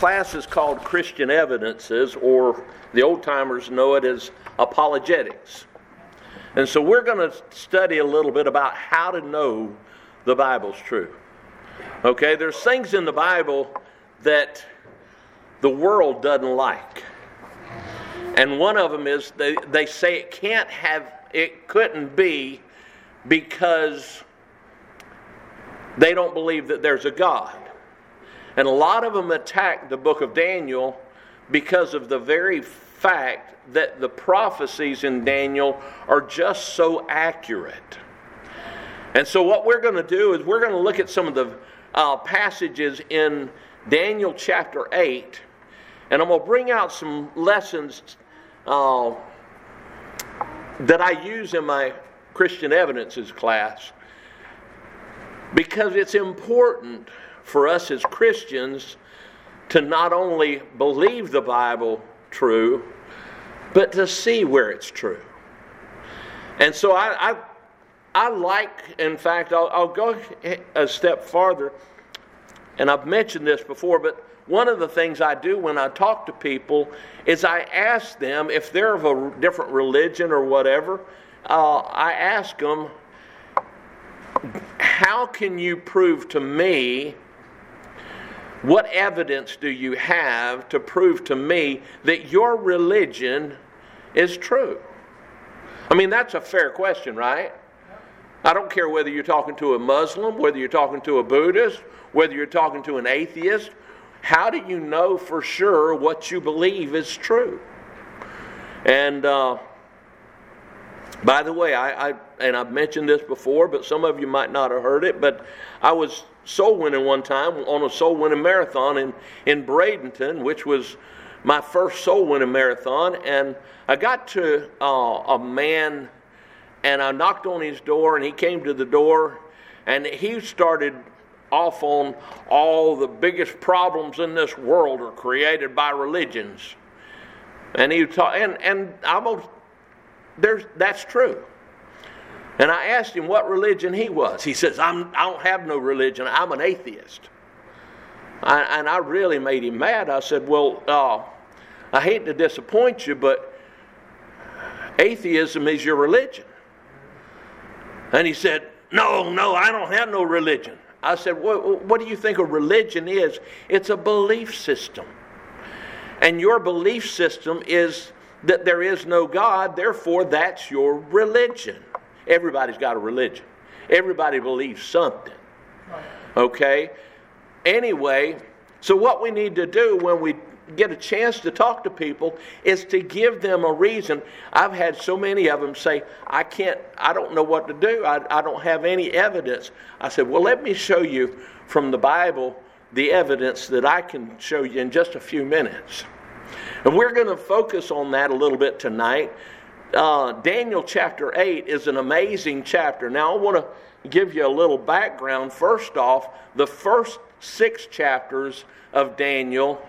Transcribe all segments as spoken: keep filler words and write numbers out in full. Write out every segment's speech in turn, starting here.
class is called Christian Evidences, or the old-timers know it as apologetics. And so we're going to study a little bit about how to know the Bible's true. Okay, there's things in the Bible that the world doesn't like. And one of them is they, they say it can't have, it couldn't be because they don't believe that there's a God. And a lot of them attack the book of Daniel because of the very fact that the prophecies in Daniel are just so accurate. And so what we're going to do is we're going to look at some of the uh, passages in Daniel chapter eight, and I'm going to bring out some lessons uh, that I use in my Christian Evidences class, because it's important for us as Christians to not only believe the Bible true, but to see where it's true. And so I, I, I like, in fact, I'll, I'll go a step farther, and I've mentioned this before, but one of the things I do when I talk to people is I ask them, if they're of a different religion or whatever, uh, I ask them, how can you prove to me, what evidence do you have to prove to me that your religion is true? I mean, that's a fair question, right? I don't care whether you're talking to a Muslim, whether you're talking to a Buddhist, whether you're talking to an atheist. How do you know for sure what you believe is true? And uh, by the way, I, I and I've mentioned this before, but some of you might not have heard it, but I was soul winning one time on a soul winning marathon in, in Bradenton, which was my first soul winning marathon. And I got to uh, a man, and I knocked on his door, and he came to the door, and he started off on all the biggest problems in this world are created by religions. And he ta- and and almost there's that's true. And I asked him what religion he was. He says, I'm, I don't have no religion. I'm an atheist. I, and I really made him mad. I said, well, uh, I hate to disappoint you, but atheism is your religion. And he said, no, no, I don't have no religion. I said, what, what do you think a religion is? It's a belief system. And your belief system is that there is no God, therefore that's your religion. Everybody's got a religion. Everybody believes something. Okay? Anyway, so what we need to do when we get a chance to talk to people is to give them a reason. I've had so many of them say, I can't, I don't know what to do. I, I don't have any evidence. I said, well, let me show you from the Bible the evidence that I can show you in just a few minutes. And we're going to focus on that a little bit tonight. Uh, Daniel chapter eight is an amazing chapter. Now I want to give you a little background. First off, the first six chapters of Daniel,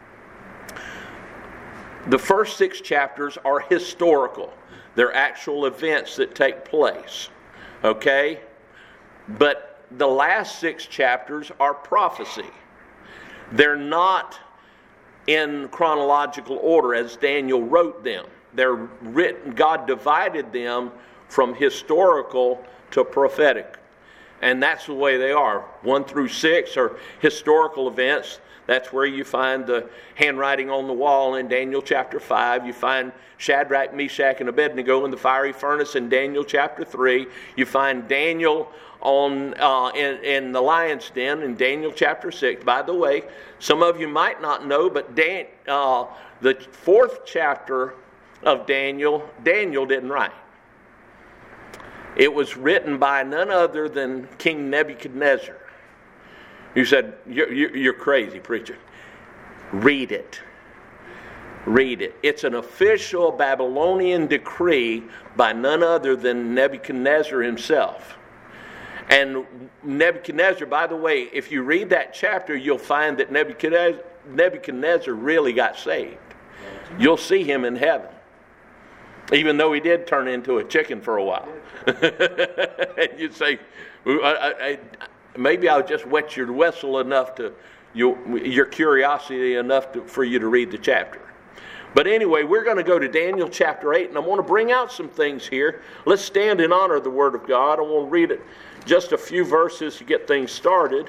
the first six chapters are historical. They're actual events that take place. Okay? But the last six chapters are prophecy. They're not in chronological order as Daniel wrote them. They're written, God divided them from historical to prophetic. And that's the way they are. One through six are historical events. That's where you find the handwriting on the wall in Daniel chapter five. You find Shadrach, Meshach, and Abednego in the fiery furnace in Daniel chapter three. You find Daniel on uh, in, in the lion's den in Daniel chapter six. By the way, some of you might not know, but Dan, uh, the fourth chapter of Daniel, Daniel didn't write. It was written by none other than King Nebuchadnezzar. You said, you're, you're crazy, preacher. Read it. Read it. It's an official Babylonian decree by none other than Nebuchadnezzar himself. And Nebuchadnezzar, by the way, if you read that chapter, you'll find that Nebuchadnezzar, Nebuchadnezzar really got saved. You'll see him in heaven. Even though he did turn into a chicken for a while. And you'd say, I, I, maybe I'll just wet your whistle enough to you, your curiosity enough to, for you to read the chapter. But anyway, we're going to go to Daniel chapter eight, and I want to bring out some things here. Let's stand in honor of the Word of God. I want to read it just a few verses to get things started.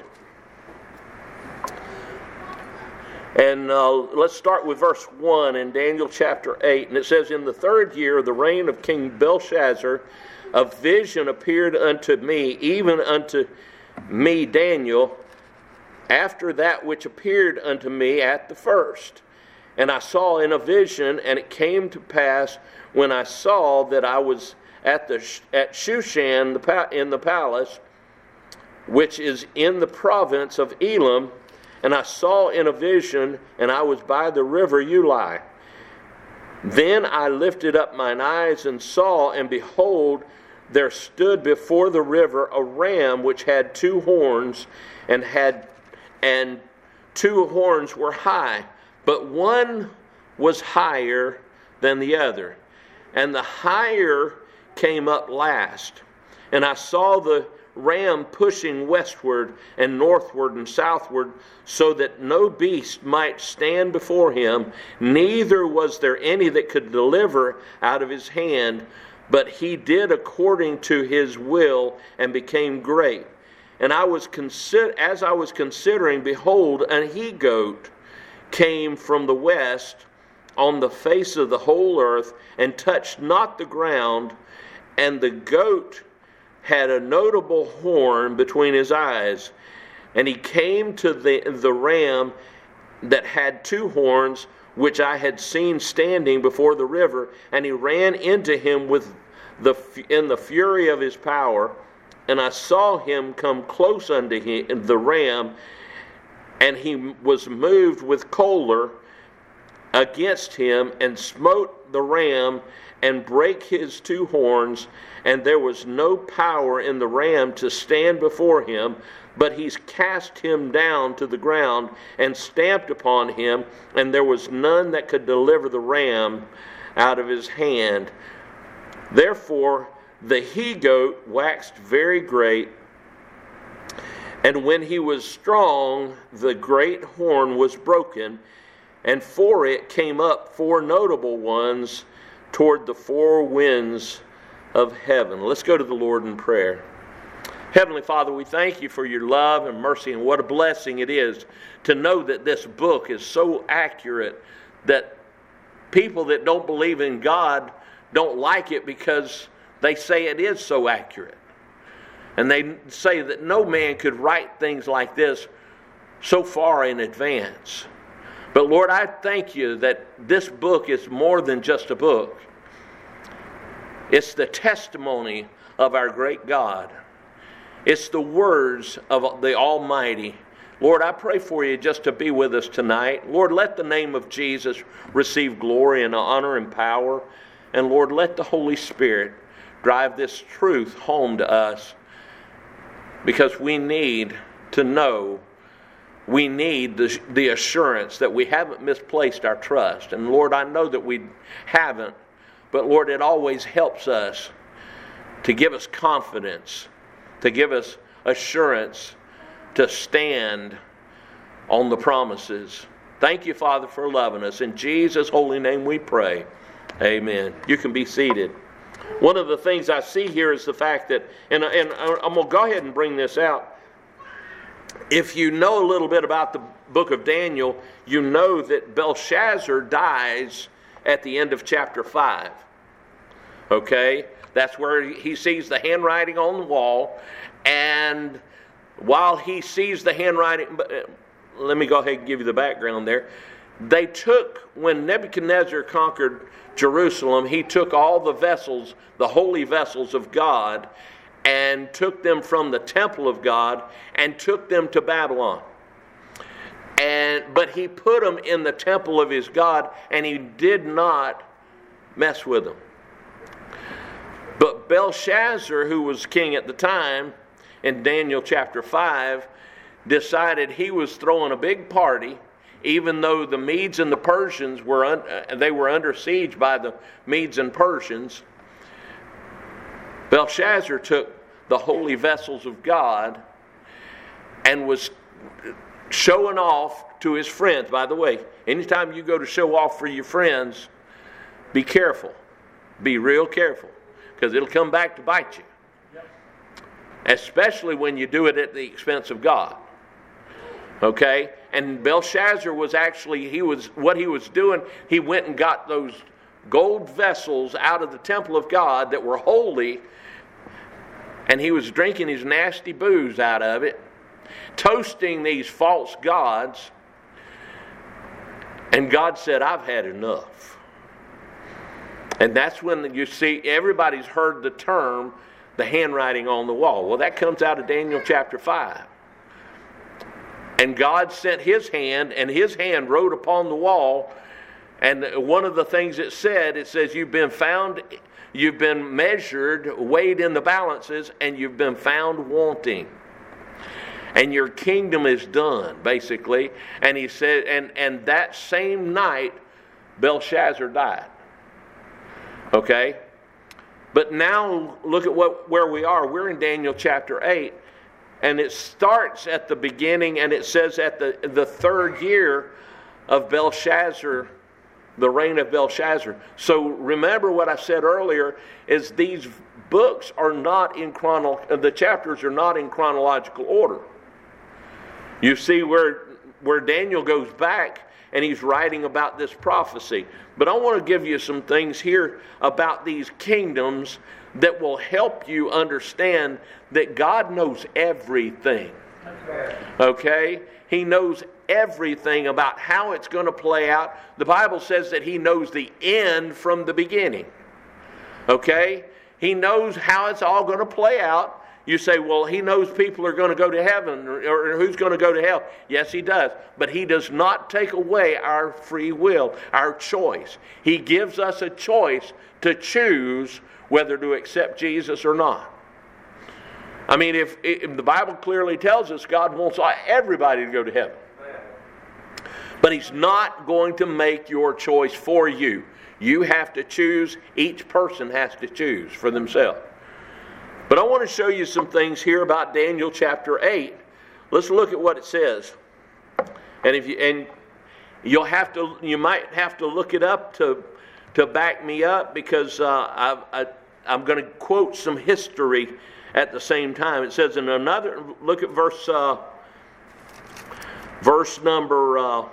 And uh, let's start with verse one in Daniel chapter eight. And it says, "In the third year of the reign of King Belshazzar, a vision appeared unto me, even unto me, Daniel, after that which appeared unto me at the first. And I saw in a vision, and it came to pass when I saw that I was at the at Shushan the pa- in the palace, which is in the province of Elam, and I saw in a vision, and I was by the river Ulai. Then I lifted up mine eyes and saw, and behold, there stood before the river a ram which had two horns, and had and two horns were high, but one was higher than the other, and the higher came up last. And I saw the ram pushing westward and northward and southward, so that no beast might stand before him, neither was there any that could deliver out of his hand, but he did according to his will, and became great. And I was consider as I was considering, behold, an he-goat came from the west on the face of the whole earth, and touched not the ground, and the goat had a notable horn between his eyes. And he came to the, the ram that had two horns, which I had seen standing before the river, and he ran into him with the in the fury of his power. And I saw him come close unto him, the ram, and he was moved with choler against him, and smote the ram, and brake his two horns, and there was no power in the ram to stand before him, but he cast him down to the ground, and stamped upon him, and there was none that could deliver the ram out of his hand. Therefore the he-goat waxed very great, and when he was strong, the great horn was broken, and for it came up four notable ones toward the four winds of heaven." Let's go to the Lord in prayer. Heavenly Father, we thank you for your love and mercy, and what a blessing it is to know that this book is so accurate that people that don't believe in God don't like it because they say it is so accurate. And they say that no man could write things like this so far in advance. But Lord, I thank you that this book is more than just a book. It's the testimony of our great God. It's the words of the Almighty. Lord, I pray for you just to be with us tonight. Lord, let the name of Jesus receive glory and honor and power. And Lord, let the Holy Spirit drive this truth home to us, because we need to know, we need the, the assurance that we haven't misplaced our trust. And Lord, I know that we haven't, but Lord, it always helps us to give us confidence, to give us assurance, to stand on the promises. Thank you, Father, for loving us. In Jesus' holy name we pray. Amen. You can be seated. One of the things I see here is the fact that, and, and I'm going to go ahead and bring this out. If you know a little bit about the book of Daniel, you know that Belshazzar dies at the end of chapter five. Okay? That's where he sees the handwriting on the wall, and while he sees the handwriting, let me go ahead and give you the background there. They took, when Nebuchadnezzar conquered Jerusalem, he took all the vessels, the holy vessels of God, and took them from the temple of God and took them to Babylon. And but he put them in the temple of his God, and he did not mess with them. But Belshazzar, who was king at the time, in Daniel chapter five, decided he was throwing a big party, even though the Medes and the Persians were un, uh, they were under siege by the Medes and Persians. Belshazzar took the holy vessels of God and was showing off to his friends. By the way, anytime you go to show off for your friends, be careful. Be real careful, because it'll come back to bite you. Especially when you do it at the expense of God. Okay? And Belshazzar was actually, he was what he was doing, he went and got those gold vessels out of the temple of God that were holy, and he was drinking his nasty booze out of it, toasting these false gods, and God said, I've had enough. And that's when you see, everybody's heard the term, the handwriting on the wall. Well, that comes out of Daniel chapter five. And God sent his hand, and his hand wrote upon the wall. And one of the things it said, it says, you've been found, you've been measured, weighed in the balances, and you've been found wanting. And your kingdom is done, basically. And he said, and, and that same night, Belshazzar died. Okay? But now look at what where we are. We're in Daniel chapter eight. And it starts at the beginning, and it says at the, the third year of Belshazzar, the reign of Belshazzar. So remember what I said earlier, is these books are not in chrono, the chapters are not in chronological order. You see where where Daniel goes back, and he's writing about this prophecy. But I want to give you some things here about these kingdoms that will help you understand that God knows everything. Okay? He knows everything about how it's going to play out. The Bible says that he knows the end from the beginning. Okay? He knows how it's all going to play out. You say, well, he knows people are going to go to heaven, or, or who's going to go to hell. Yes, he does. But he does not take away our free will, our choice. He gives us a choice to choose whether to accept Jesus or not. I mean, if, if the Bible clearly tells us God wants everybody to go to heaven. But he's not going to make your choice for you. You have to choose. Each person has to choose for themselves. But I want to show you some things here about Daniel chapter eight. Let's look at what it says. And if you and you'll have to, you might have to look it up to to back me up, because uh, I, I, I'm going to quote some history at the same time. It says in another, look at verse uh, verse number. Uh,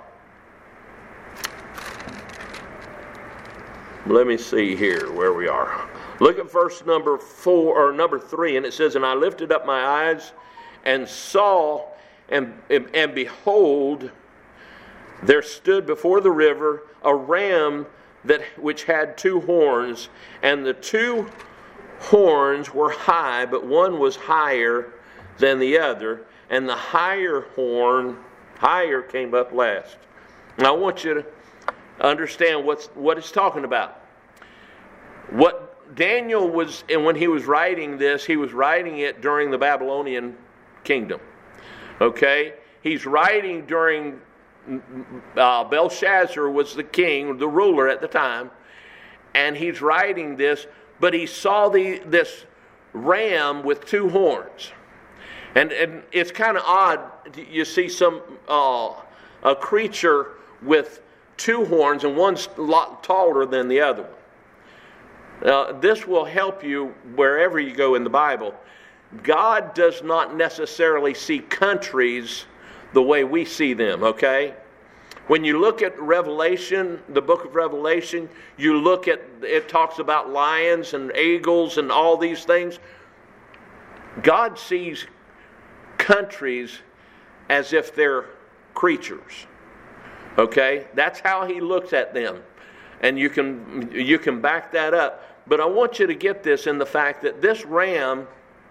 let me see here where we are. Look at verse number four or number three, and it says, "And I lifted up my eyes and saw, and, and, and behold, there stood before the river a ram that which had two horns, and the two horns were high, but one was higher than the other, and the higher horn, higher came up last." Now I want you to understand what's what it's talking about. What Daniel was, and when he was writing this, he was writing it during the Babylonian kingdom. Okay? He's writing during, uh, Belshazzar was the king, the ruler at the time, and he's writing this, but he saw the this ram with two horns. And, and it's kind of odd, you see some, uh, a creature with two horns, and one's a lot taller than the other one. Now, this will help you wherever you go in the Bible. God does not necessarily see countries the way we see them, okay? When you look at Revelation, the book of Revelation, you look at, it talks about lions and eagles and all these things. God sees countries as if they're creatures, okay? That's how he looks at them. And you can you can back that up. But I want you to get this in the fact that this ram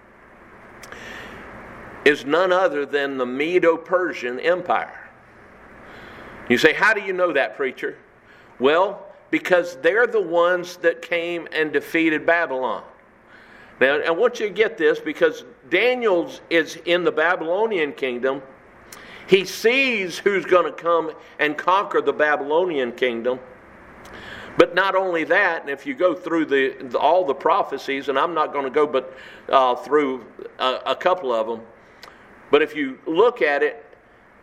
is none other than the Medo-Persian Empire. You say, how do you know that, preacher? Well, because they're the ones that came and defeated Babylon. Now, I want you to get this, because Daniel is in the Babylonian kingdom. He sees who's going to come and conquer the Babylonian kingdom. But not only that, and if you go through the, the all the prophecies, and I'm not going to go but uh, through a, a couple of them, but if you look at it,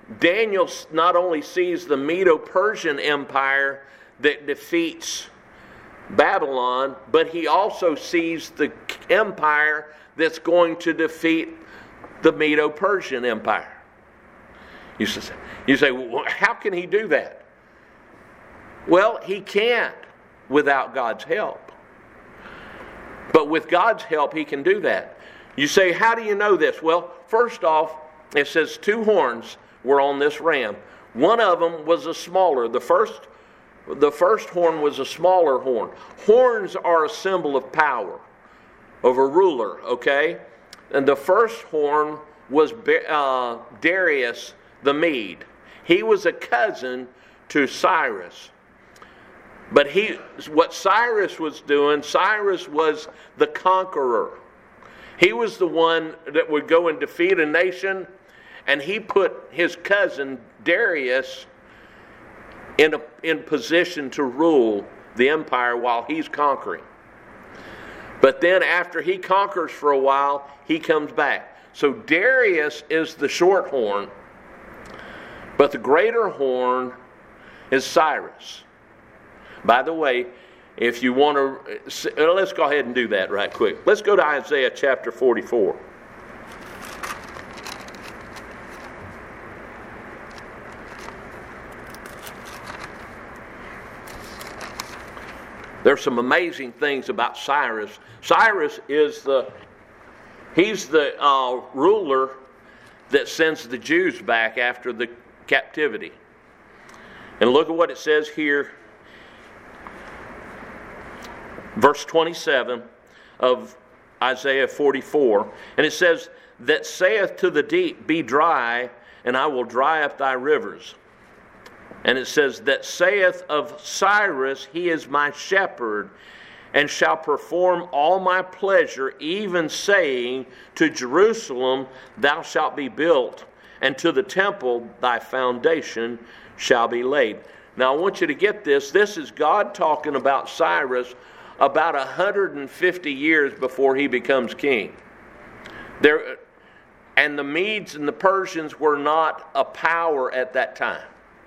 Daniel not only sees the Medo-Persian Empire that defeats Babylon, but he also sees the empire that's going to defeat the Medo-Persian Empire. You say, you say, well, how can he do that? Well, he can't without God's help. But with God's help, he can do that. You say, how do you know this? Well, first off, it says two horns were on this ram. One of them was a smaller. The first, the first horn was a smaller horn. Horns are a symbol of power, of a ruler, okay? And the first horn was uh, Darius the Mede. He was a cousin to Cyrus. But he, what Cyrus was doing, Cyrus was the conqueror. He was the one that would go and defeat a nation, and he put his cousin Darius in a in position to rule the empire while he's conquering. But then after he conquers for a while, he comes back. So Darius is the short horn, but the greater horn is Cyrus. By the way, if you want to, let's go ahead and do that right quick. Let's go to Isaiah chapter forty-four. There's some amazing things about Cyrus. Cyrus is the, he's the uh, ruler that sends the Jews back after the captivity. And look at what it says here. Verse twenty-seven of Isaiah forty-four. And it says, that saith to the deep, be dry, and I will dry up thy rivers. And it says, that saith of Cyrus, he is my shepherd, and shall perform all my pleasure, even saying, to Jerusalem thou shalt be built, and to the temple thy foundation shall be laid. Now I want you to get this. This is God talking about Cyrus about one hundred fifty years before he becomes king. There, and the Medes and the Persians were not a power at that time.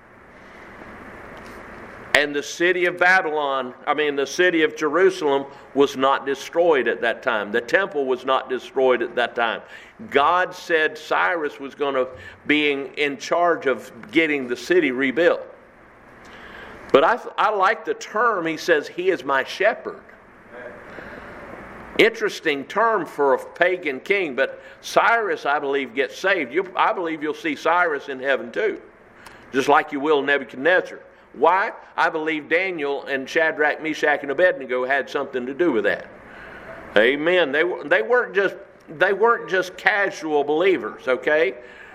And the city of Babylon, I mean the city of Jerusalem was not destroyed at that time. The temple was not destroyed at that time. God said Cyrus was going to be in, in charge of getting the city rebuilt. But I, I like the term, he says, he is my shepherd. Interesting term for a pagan king, but Cyrus, I believe, gets saved. You, I believe you'll see Cyrus in heaven too, just like you will Nebuchadnezzar. Why? I believe Daniel and Shadrach, Meshach, and Abednego had something to do with that. Amen. They were, they weren't just they weren't just casual believers, okay?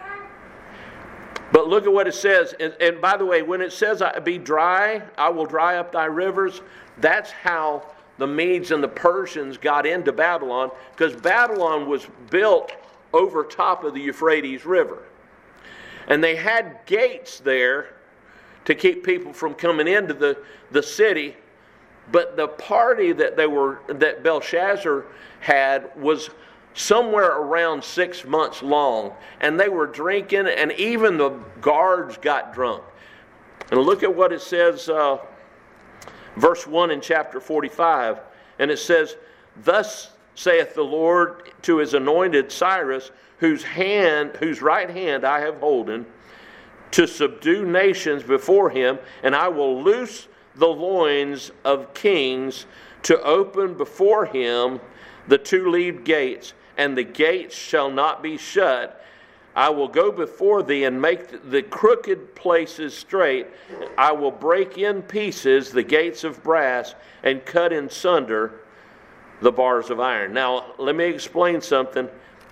But look at what it says. And, and by the way, when it says, be dry, I will dry up thy rivers, that's how the Medes and the Persians got into Babylon, because Babylon was built over top of the Euphrates River. And they had gates there to keep people from coming into the, the city. But the party that they were that Belshazzar had was somewhere around six months long, and they were drinking, and even the guards got drunk. And look at what it says, uh, verse one in chapter forty-five, and it says, thus saith the Lord to his anointed Cyrus, whose hand, whose right hand I have holden, to subdue nations before him, and I will loose the loins of kings, to open before him the two-leaved gates, and the gates shall not be shut. I will go before thee and make the crooked places straight. I will break in pieces the gates of brass and cut in sunder the bars of iron. Now, let me explain something.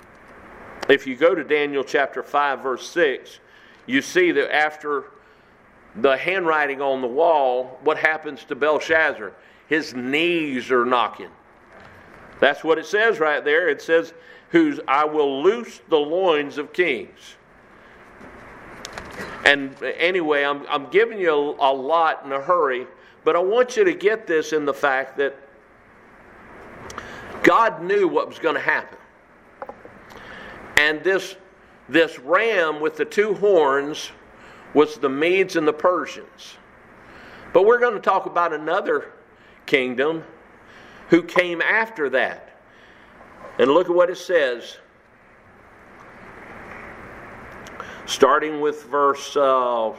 If you go to Daniel chapter five, verse six, you see that after the handwriting on the wall, what happens to Belshazzar? His knees are knocking. That's what it says right there. It says, whose I will loose the loins of kings. And anyway, I'm, I'm giving you a, a lot in a hurry, but I want you to get this in the fact that God knew what was going to happen. And this this ram with the two horns was the Medes and the Persians. But we're going to talk about another kingdom who came after that. And look at what it says. Starting with verse uh,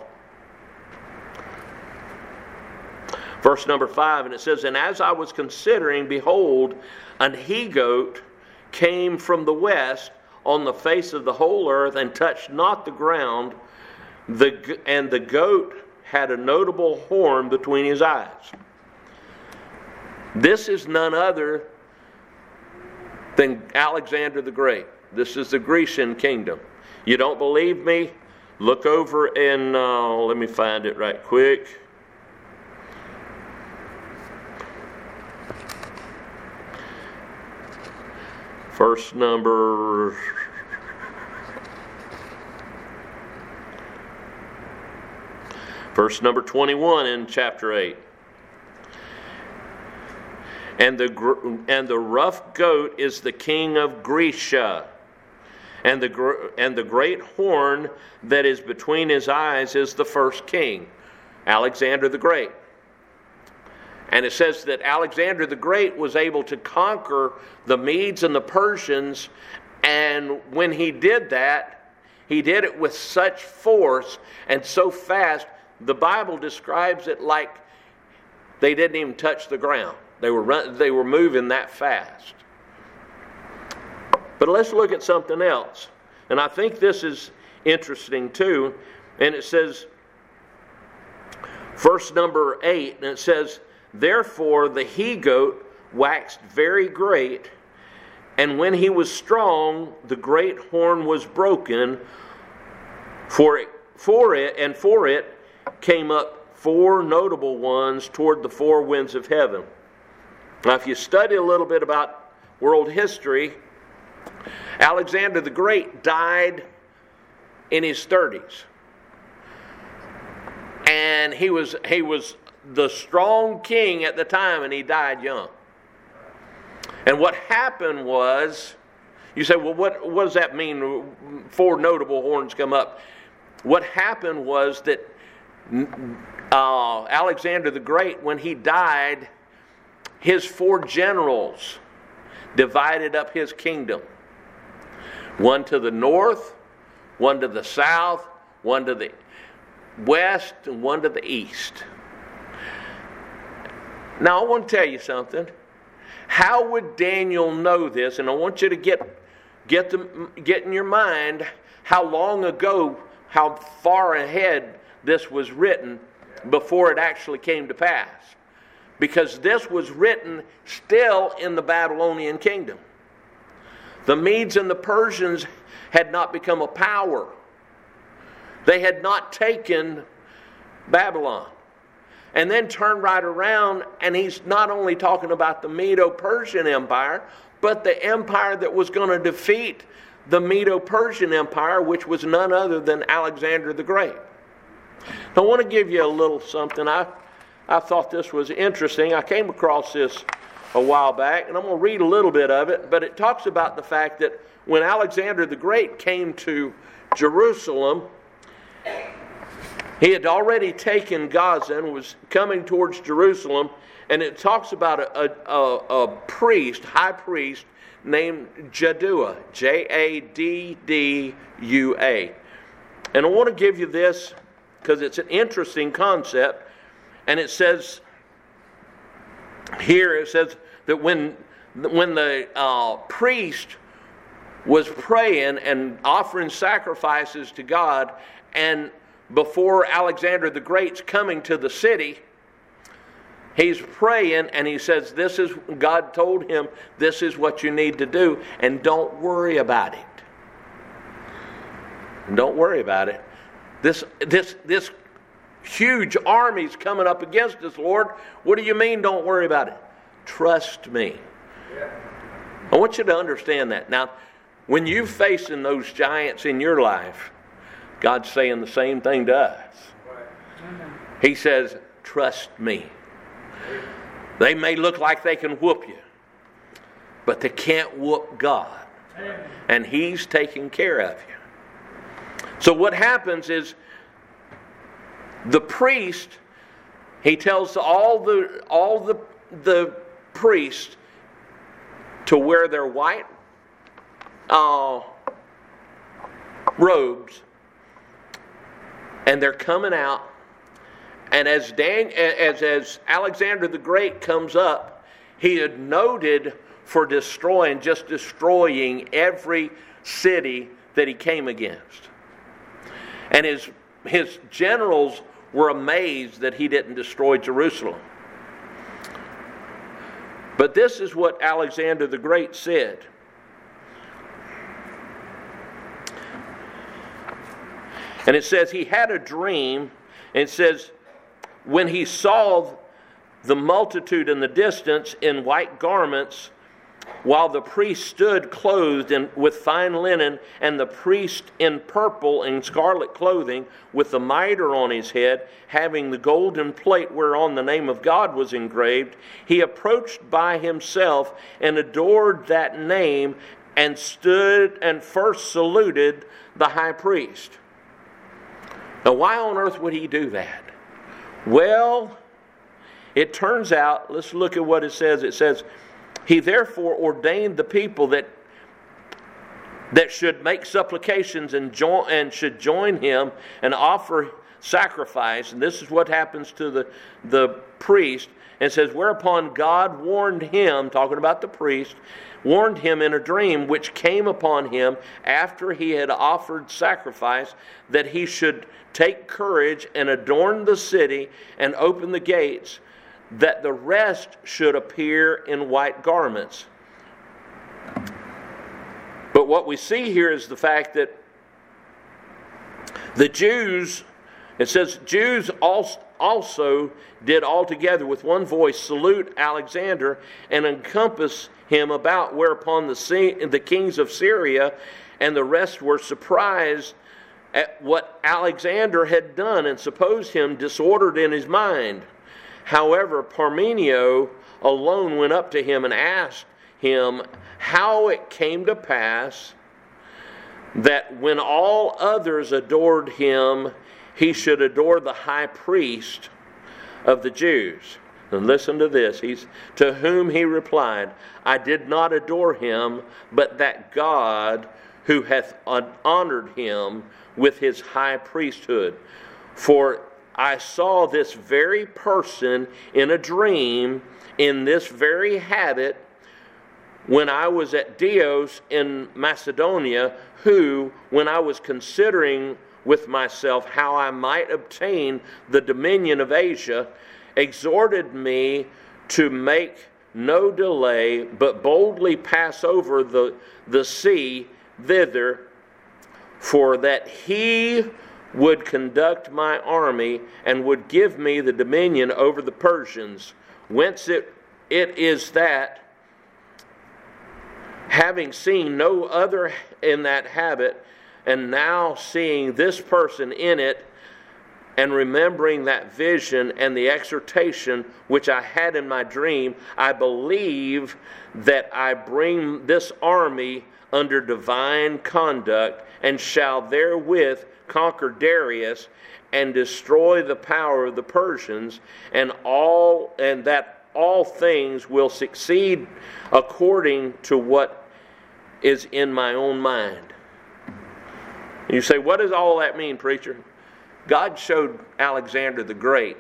verse number five, and it says, "And as I was considering, behold, an he-goat came from the west on the face of the whole earth, and touched not the ground. The and the goat had a notable horn between his eyes." This is none other than Alexander the Great. This is the Grecian kingdom. You don't believe me? Look over in, uh, let me find it right quick. Verse number... Verse number twenty-one in chapter eight. And the and the rough goat is the king of Grecia, and the and the great horn that is between his eyes is the first king, Alexander the Great. And it says that Alexander the Great was able to conquer the Medes and the Persians, and when he did that, he did it with such force and so fast. The Bible describes it like they didn't even touch the ground. They were run, they were moving that fast. But let's look at something else. And I think this is interesting too. And it says, verse number eight, and it says, "Therefore the he-goat waxed very great, and when he was strong, the great horn was broken, for it, for it and for it came up four notable ones toward the four winds of heaven." Now, if you study a little bit about world history, Alexander the Great died in his thirties. And he was he was the strong king at the time, and he died young. And what happened was, you say, well, what, what does that mean? Four notable horns come up. What happened was that uh, Alexander the Great, when he died, his four generals divided up his kingdom. One to the north, one to the south, one to the west, and one to the east. Now, I want to tell you something. How would Daniel know this? And I want you to get get the, get in your mind how long ago, how far ahead this was written before it actually came to pass. Because this was written still in the Babylonian kingdom. The Medes and the Persians had not become a power. They had not taken Babylon. And then turned right around, and he's not only talking about the Medo-Persian Empire, but the empire that was going to defeat the Medo-Persian Empire, which was none other than Alexander the Great. Now, I want to give you a little something. I, I thought this was interesting. I came across this a while back, and I'm going to read a little bit of it, but it talks about the fact that when Alexander the Great came to Jerusalem, he had already taken Gaza and was coming towards Jerusalem, and it talks about a, a, a priest, high priest, named Jaddua, J A D D U A. And I want to give you this because it's an interesting concept. And it says here, it says that when, when the uh, priest was praying and offering sacrifices to God, and before Alexander the Great's coming to the city, he's praying and he says, this is, God told him, this is what you need to do, and don't worry about it. Don't worry about it. This, this, this huge army's coming up against us, Lord. What do you mean, don't worry about it? Trust me. I want you to understand that. Now, when you're facing those giants in your life, God's saying the same thing to us. He says, trust me. They may look like they can whoop you, but they can't whoop God. And He's taking care of you. So what happens is the priest, he tells all the all the the priests to wear their white uh, robes, and they're coming out. And as Dan, as as Alexander the Great comes up, he had noted for destroying, just destroying every city that he came against. And his, his generals were amazed that he didn't destroy Jerusalem. But this is what Alexander the Great said. And it says he had a dream, and it says, when he saw the multitude in the distance in white garments, while the priest stood clothed in, with fine linen, and the priest in purple and scarlet clothing, with the mitre on his head, having the golden plate whereon the name of God was engraved, he approached by himself and adored that name, and stood and first saluted the high priest. Now, why on earth would he do that? Well, it turns out, let's look at what it says. It says, he therefore ordained the people that that should make supplications and join and should join him and offer sacrifice. And this is what happens to the, the priest. And it says, whereupon God warned him, talking about the priest, warned him in a dream which came upon him after he had offered sacrifice, that he should take courage and adorn the city and open the gates, that the rest should appear in white garments. But what we see here is the fact that the Jews, it says, Jews also did altogether with one voice salute Alexander and encompass him about, whereupon the, the kings of Syria and the rest were surprised at what Alexander had done and supposed him disordered in his mind. However, Parmenio alone went up to him and asked him how it came to pass that when all others adored him, he should adore the high priest of the Jews. And listen to this. He's, to whom he replied, I did not adore him, but that God who hath honored him with his high priesthood. For I saw this very person in a dream, in this very habit, when I was at Dios in Macedonia, who, when I was considering with myself how I might obtain the dominion of Asia, exhorted me to make no delay, but boldly pass over the, the sea thither, for that he would conduct my army and would give me the dominion over the Persians. Whence it, it is that, having seen no other in that habit, and now seeing this person in it, and remembering that vision and the exhortation which I had in my dream, I believe that I bring this army under divine conduct, and shall therewith conquer Darius and destroy the power of the Persians, and all and that all things will succeed according to what is in my own mind. You say, what does all that mean, preacher? God showed Alexander the Great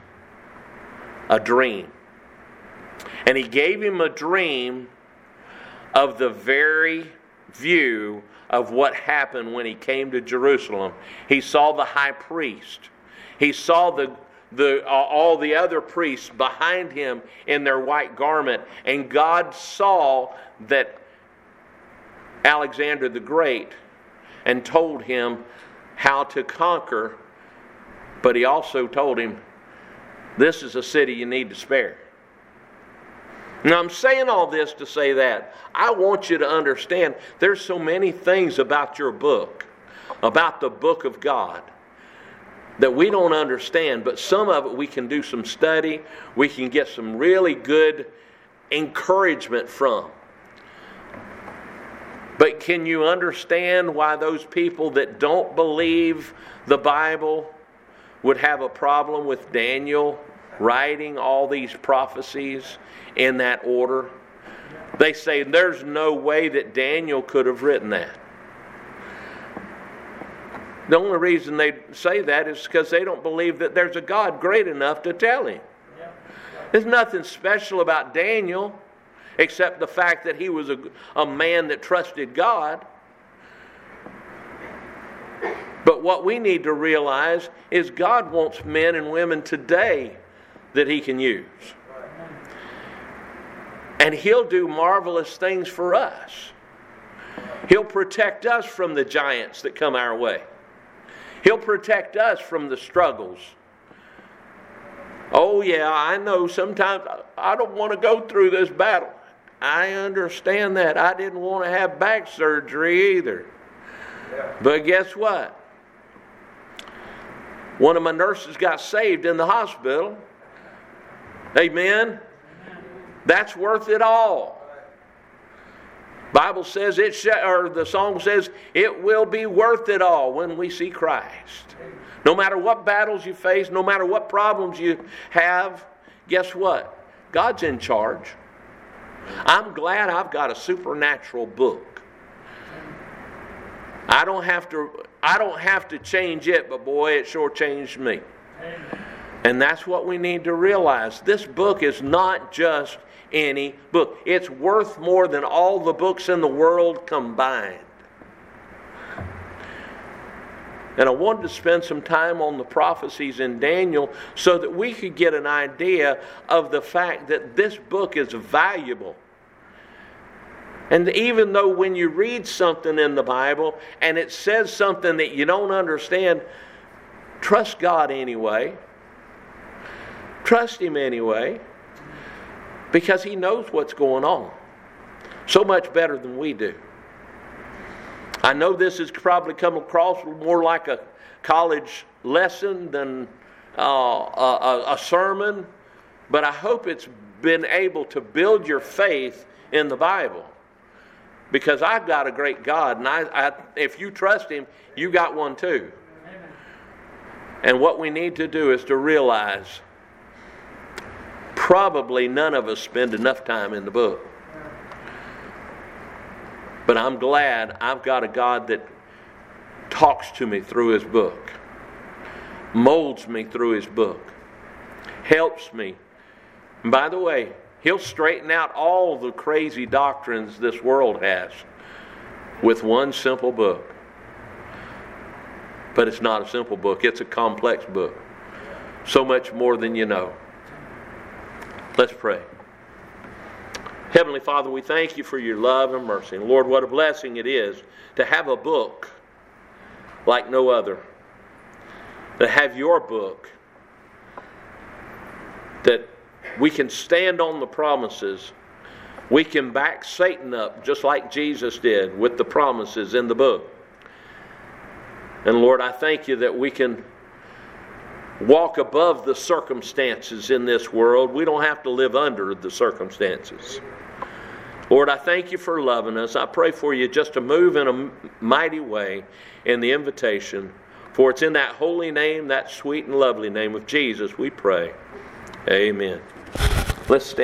a dream. And he gave him a dream of the very view of what happened when he came to Jerusalem. He saw the high priest. He saw the the uh, all the other priests behind him in their white garment. And God saw that Alexander the Great and told him how to conquer. But he also told him, this is a city you need to spare. Now, I'm saying all this to say that I want you to understand there's so many things about your book, about the book of God, that we don't understand, but some of it we can do some study, we can get some really good encouragement from. But can you understand why those people that don't believe the Bible would have a problem with Daniel writing all these prophecies in that order? They say there's no way that Daniel could have written that. The only reason they say that is because they don't believe that there's a God great enough to tell him. There's nothing special about Daniel except the fact that he was a, a man that trusted God. But what we need to realize is God wants men and women today that he can use. And he'll do marvelous things for us. He'll protect us from the giants that come our way. He'll protect us from the struggles. Oh yeah, I know sometimes I don't want to go through this battle. I understand that. I didn't want to have back surgery either. Yeah. But guess what? One of my nurses got saved in the hospital. Amen? That's worth it all. Bible says it, sh- or the song says, it will be worth it all when we see Christ. No matter what battles you face, no matter what problems you have, guess what? God's in charge. I'm glad I've got a supernatural book. I don't have to I don't have to change it, but boy, it sure changed me. And that's what we need to realize. This book is not just any book. It's worth more than all the books in the world combined. And I wanted to spend some time on the prophecies in Daniel so that we could get an idea of the fact that this book is valuable. And even though when you read something in the Bible and it says something that you don't understand, trust God anyway. Trust Him anyway. Because He knows what's going on. So much better than we do. I know this has probably come across more like a college lesson than uh, a, a sermon, but I hope it's been able to build your faith in the Bible. Because I've got a great God, and I, I, if you trust Him, you got one too. Amen. And what we need to do is to realize probably none of us spend enough time in the book. But I'm glad I've got a God that talks to me through His book, molds me through His book, helps me. And by the way, He'll straighten out all the crazy doctrines this world has with one simple book. But it's not a simple book. It's a complex book. So much more than you know. Let's pray. Heavenly Father, we thank You for Your love and mercy. And Lord, what a blessing it is to have a book like no other. To have Your book that we can stand on the promises. We can back Satan up just like Jesus did with the promises in the book. And Lord, I thank You that we can walk above the circumstances in this world. We don't have to live under the circumstances. Lord, I thank You for loving us. I pray for You just to move in a mighty way in the invitation. For it's in that holy name, that sweet and lovely name of Jesus, we pray. Amen. Let's stand.